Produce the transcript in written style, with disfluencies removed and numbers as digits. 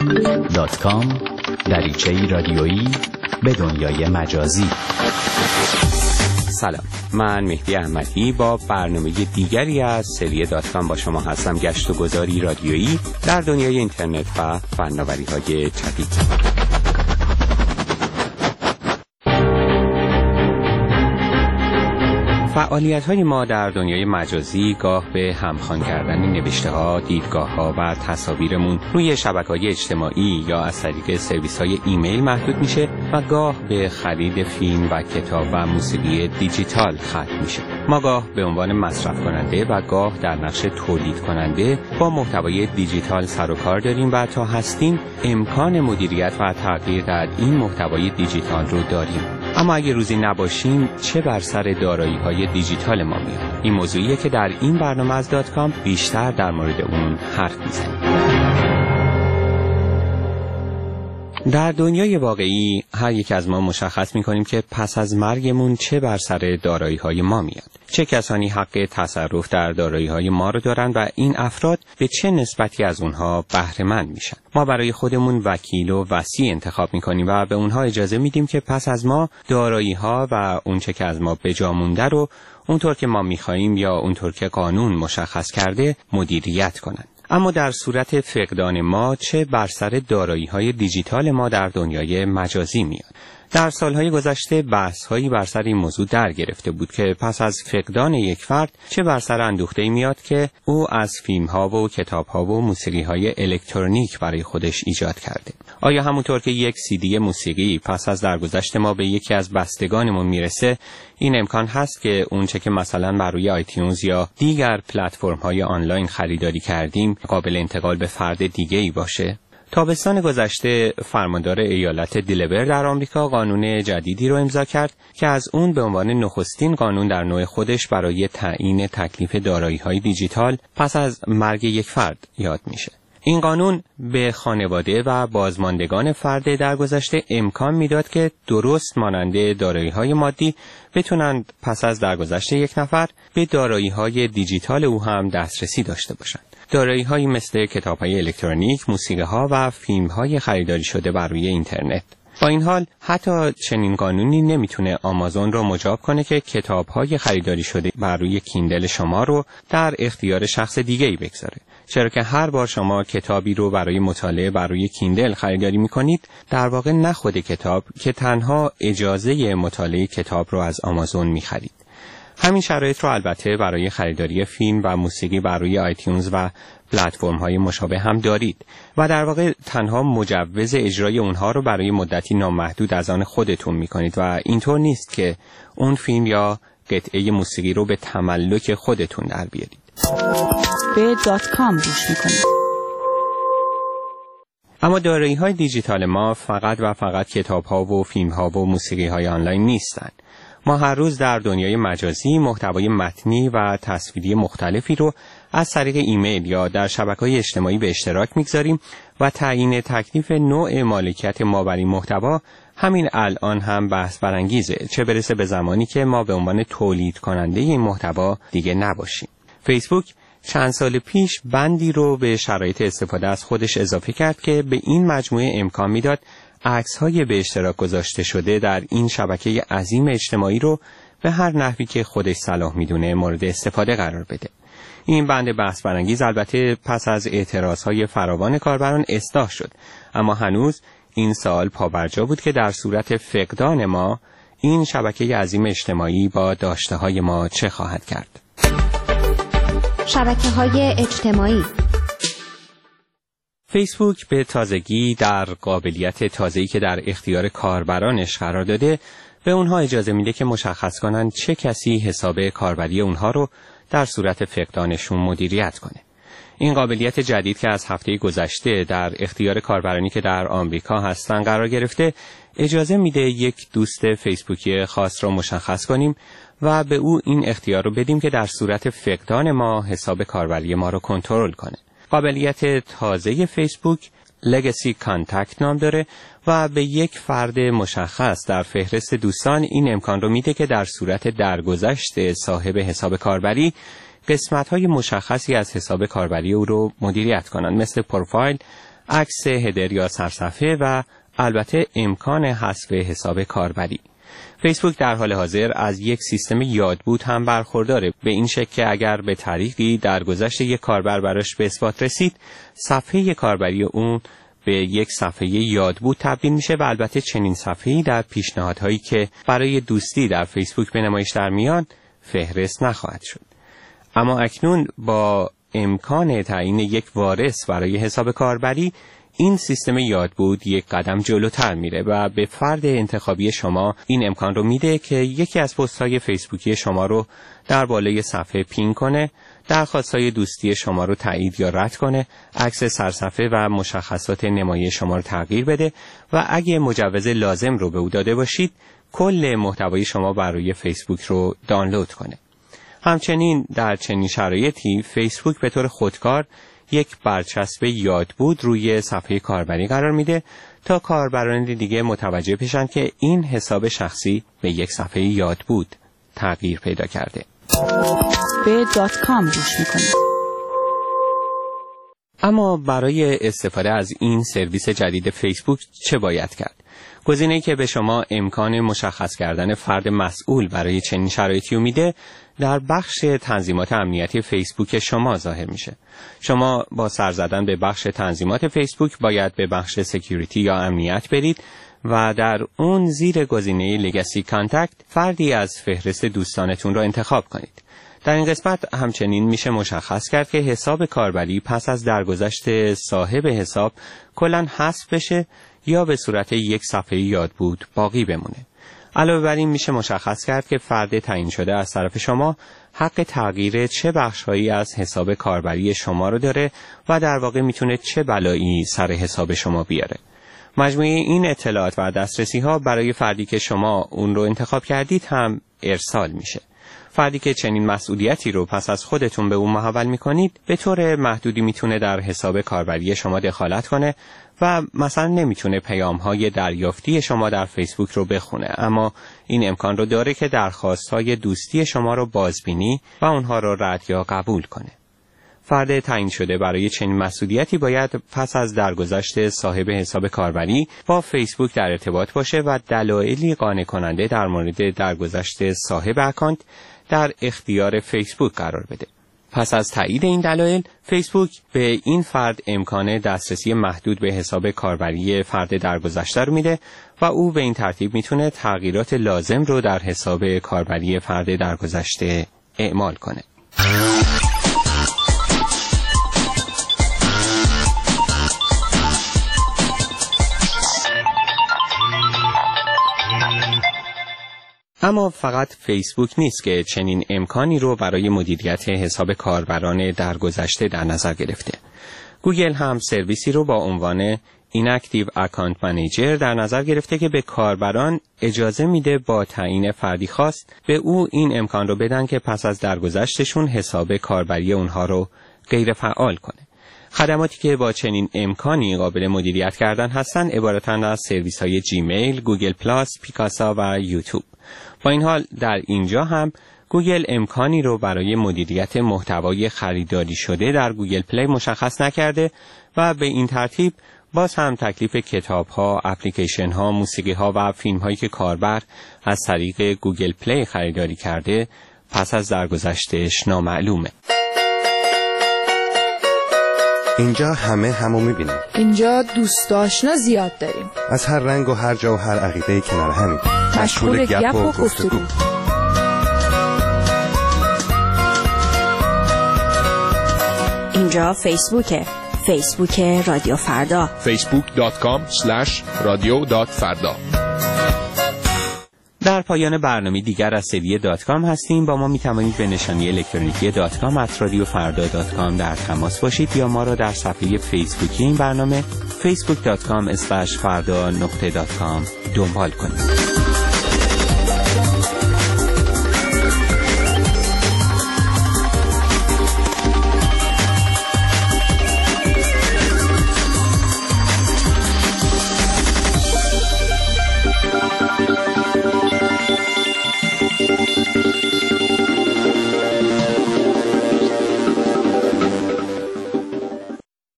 facebook.com دریچه‌ای رادیویی به دنیای مجازی. سلام، من مهدی احمدی با برنامه دیگری از سری .com با شما هستم. گشت و گذاری رادیویی در دنیای اینترنت و فناوری‌های جدید. فعالیت‌های ما در دنیای مجازی گاه به همخوان کردن نوشته‌ها، دیدگاه‌ها و تصاویرمون روی شبکه‌های اجتماعی یا از طریق سرویس‌های ایمیل محدود میشه و گاه به خرید فیلم و کتاب و موسیقی دیجیتال ختم میشه. ما گاه به عنوان مصرف کننده و گاه در نقش تولید کننده با محتوای دیجیتال سر و کار داریم و تا هستیم امکان مدیریت و تغییر در این محتوای دیجیتال رو داریم. اما اگه روزی نباشیم چه بر سر دارایی‌های دیجیتال ما میاد؟ این موضوعیه که در این برنامه از .com بیشتر در مورد اون حرف میزنیم. در دنیای واقعی هر یک از ما مشخص می‌کنیم که پس از مرگمون چه بر سر دارایی‌های ما میاد. چه کسانی حق تصرف در دارایی‌های ما رو دارن و این افراد به چه نسبتی از اونها بهره مند میشن. ما برای خودمون وکیل و وصی انتخاب می‌کنیم و به اونها اجازه میدیم که پس از ما دارایی‌ها و اونچه که از ما به جا مونده رو اونطور که ما می‌خوایم یا اونطور که قانون مشخص کرده مدیریت کنن. اما در صورت فقدان ما چه بر سر دارایی‌های دیجیتال ما در دنیای مجازی میاد؟ در سالهای گذشته بحث‌هایی بر سر این موضوع در گرفته بود که پس از فقدان یک فرد چه بر سر اندوخته‌ای میاد که او از فیلم‌ها و کتاب‌ها و موسیقی‌های الکترونیک برای خودش ایجاد کرده. آیا همونطور که یک CD موسیقی پس از درگذشت ما به یکی از بستگانمون میرسه، این امکان هست که اونچه که مثلا بر روی آیتیونز یا دیگر پلتفرم‌های آنلاین خریداری کردیم قابل انتقال به فرد دیگه‌ای باشه؟ تابستان گذشته فرماندار ایالت دلور در آمریکا قانون جدیدی رو امضا کرد که از اون به عنوان نخستین قانون در نوع خودش برای تعیین تکلیف دارایی‌های دیجیتال پس از مرگ یک فرد یاد میشه. این قانون به خانواده و بازماندگان فرد درگذشته امکان میداد که درست مانند دارایی‌های مادی بتونند پس از درگذشت یک نفر به دارایی‌های دیجیتال او هم دسترسی داشته باشند. دارایی‌هایی مثل کتاب‌های الکترونیک، موسیقی‌ها و فیلم‌های خریداری شده بر روی اینترنت. با این حال حتی چنین قانونی نمیتونه آمازون رو مجاب کنه که کتاب‌های خریداری شده بر روی کیندل شما رو در اختیار شخص دیگه‌ای بگذاره. چرا که هر بار شما کتابی رو برای مطالعه بر روی کیندل خریداری می‌کنید، در واقع نه خود کتاب که تنها اجازه مطالعه کتاب رو از آمازون می‌خرید. همین شرایط رو البته برای خریداری فیلم و موسیقی بر روی آیتیونز و پلتفرم‌های مشابه هم دارید و در واقع تنها مجوز اجرای اونها رو برای مدتی نامحدود از آن خودتون می‌کنید و اینطور نیست که اون فیلم یا قطعه موسیقی رو به تملک خودتون در بیارید. به .com گوش می‌کنید. اما دارایی‌های دیجیتال ما فقط و فقط کتاب‌ها و فیلم‌ها و موسیقی‌های آنلاین نیستند. ما هر روز در دنیای مجازی محتوای متنی و تصویری مختلفی رو از طریق ایمیل یا در شبکه‌های اجتماعی به اشتراک می‌گذاریم و تعیین تکلیف نوع مالکیت ما بر این محتوا همین الان هم بحث برانگیزه، چه برسه به زمانی که ما به عنوان تولید کننده این محتوا دیگه نباشیم. فیسبوک چند سال پیش بندی رو به شرایط استفاده از خودش اضافه کرد که به این مجموعه امکان میداد عکس‌های به اشتراک گذاشته شده در این شبکه عظیم اجتماعی رو به هر نحوی که خودش صلاح میدونه مورد استفاده قرار بده. این بند بحث برانگیز البته پس از اعتراضهای فراوان کاربران اصلاح شد، اما هنوز این سوال پابرجا بود که در صورت فقدان ما این شبکه عظیم اجتماعی با داشته‌های ما چه خواهد کرد. شبکه‌های اجتماعی. فیسبوک به تازگی در قابلیت تازه‌ای که در اختیار کاربرانش قرار داده به اونها اجازه میده که مشخص کنن چه کسی حساب کاربری اونها رو در صورت فقدانشون مدیریت کنه. این قابلیت جدید که از هفته گذشته در اختیار کاربرانی که در آمریکا هستن قرار گرفته اجازه میده یک دوست فیسبوکی خاص رو مشخص کنیم و به او این اختیار رو بدیم که در صورت فقدان ما حساب کاربری ما رو کنترل کنه. قابلیت تازه فیسبوک لگسی کانتکت نام داره و به یک فرد مشخص در فهرست دوستان این امکان رو میده که در صورت درگذشت صاحب حساب کاربری قسمت‌های مشخصی از حساب کاربری او رو مدیریت کنند، مثل پروفایل، عکس هدر یا سرصفحه و البته امکان حذف حساب کاربری. فیسبوک در حال حاضر از یک سیستم یادبود هم برخورداره، به این شکل که اگر به طریقی در گذشت یک کاربر براش به اثبات رسید، صفحه کاربری اون به یک صفحه یادبود تبدیل میشه و البته چنین صفحه‌ای در پیشنهادهایی که برای دوستی در فیسبوک به نمایش در میان فهرست نخواهد شد. اما اکنون با امکان تعیین یک وارث برای حساب کاربری، این سیستم یادبود یک قدم جلوتر میره و به فرد انتخابی شما این امکان رو میده که یکی از پست‌های فیسبوکی شما رو در بالای صفحه پین کنه، درخواست‌های دوستی شما رو تایید یا رد کنه، عکس سرصفحه و مشخصات نمایش شما رو تغییر بده و اگه مجوز لازم رو به او داده باشید، کل محتوای شما برای فیسبوک رو دانلود کنه. همچنین در چنین شرایطی فیسبوک به طور خودکار یک برچسب یادبود روی صفحه کاربری قرار میده تا کاربران دیگه متوجه بشن که این حساب شخصی به یک صفحه یادبود تغییر پیدا کرده. به .com گوش میکنید. اما برای استفاده از این سرویس جدید فیسبوک چه باید کرد؟ گزینه‌ای که به شما امکان مشخص کردن فرد مسئول برای چنین شرایطی میده در بخش تنظیمات امنیتی فیسبوک شما ظاهر میشه. شما با سر زدن به بخش تنظیمات فیسبوک باید به بخش سکیوریتی یا امنیت برید و در اون زیر گزینه لگسی کانتکت فردی از فهرست دوستانتون را انتخاب کنید. در این قسمت همچنین میشه مشخص کرد که حساب کاربری پس از درگذشت صاحب حساب کلاً حذف بشه یا به صورت یک صفحه یادبود باقی بمونه. علاوه بر این میشه مشخص کرد که فرد تعیین شده از طرف شما حق تغییر چه بخش‌هایی از حساب کاربری شما رو داره و در واقع میتونه چه بلایی سر حساب شما بیاره. مجموعه این اطلاعات و دسترسی‌ها برای فردی که شما اون رو انتخاب کردید هم ارسال میشه. فردی که چنین مسئولیتی رو پس از خودتون به اون محول میکنید به طور محدودی میتونه در حساب کاربری شما دخالت کنه و مثلا نمیتونه پیام‌های دریافتی شما در فیسبوک رو بخونه، اما این امکان رو داره که درخواست‌های دوستی شما رو بازبینی و اونها رو رد یا قبول کنه. فرد تعیین شده برای چنین مسئولیتی باید پس از درگذشت صاحب حساب کاربری با فیسبوک در ارتباط باشه و دلایلی قانع کننده در مورد درگذشت صاحب اکانت در اختیار فیسبوک قرار بده. پس از تایید این دلایل، فیسبوک به این فرد امکان دسترسی محدود به حساب کاربری فرد درگذشته رو میده و او به این ترتیب میتونه تغییرات لازم رو در حساب کاربری فرد درگذشته اعمال کنه. اما فقط فیسبوک نیست که چنین امکانی رو برای مدیریت حساب کاربران درگذشته در نظر گرفته. گوگل هم سرویسی رو با عنوان Inactive Account Manager در نظر گرفته که به کاربران اجازه میده با تعیین فردی خاص به او این امکان رو بدن که پس از درگذشتشون حساب کاربری اونها رو غیر فعال کنه. خدماتی که با چنین امکانی قابل مدیریت کردن هستن عبارتند از سرویس‌های جیمیل، گوگل پلاس، پیکاسا و یوتیوب. با این حال در اینجا هم گوگل امکانی رو برای مدیریت محتوای خریداری شده در گوگل پلی مشخص نکرده و به این ترتیب باز هم تکلیف کتاب‌ها، اپلیکیشن‌ها، موسیقی‌ها و فیلم‌هایی که کاربر از طریق گوگل پلی خریداری کرده پس از درگذشتش نامعلومه. اینجا همو می‌بینیم. اینجا دوست آشنا زیاد داریم. از هر رنگ و هر جا و هر عقیده کنار همیم. مشغول گپ و گفتگو. اینجا فیسبوکه. فیسبوک رادیو فردا. facebook.com/radio.farda. در پایان برنامه دیگر از سری .com هستیم. با ما می توانید به نشانی الکترونیکی .com@radiofarda.com در تماس باشید یا ما را در صفحه فیسبوکی این برنامه facebook.com/farda.com دنبال کنید.